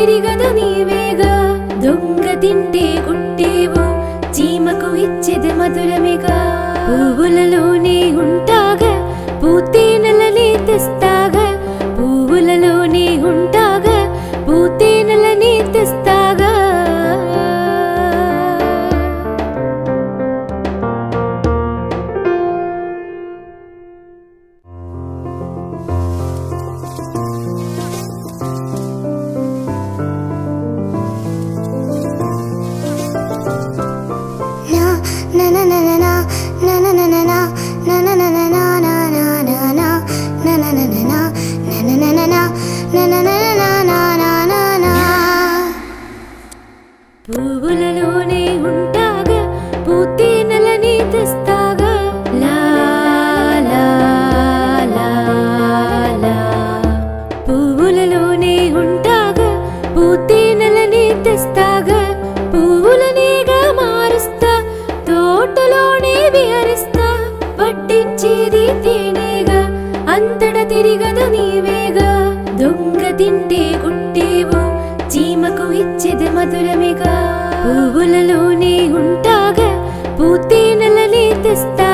తిరిగదు నీవేగా దొంగ తింటే గుట్టేవు చీమకు ఇచ్చేది మధురమేగా పువ్వులలోనే ఉంటాగా పూతేనెలని తెస్తాగా పువ్వులలోనే ఉంటాగా పూతేనెలని తెస్తాగా పువ్వులలోనే ఉంటాగా పూతేనెలని తెస్తాగా లా లా లా లా పువ్వులలోనే ఉంటాగా పూతేనెలని తెస్తాగా పువ్వులనేగా మారుస్తా తోటలోనే విహరిస్తా పట్టించేది తేనేగా అంతట తిరిగదు నీవేగా దొంగ తింటే గుట్టేవు చీమకు ఇచ్చేది మధురమేగా పువ్వులలోనే ఉంటాగా పూతేనెలని తెస్తా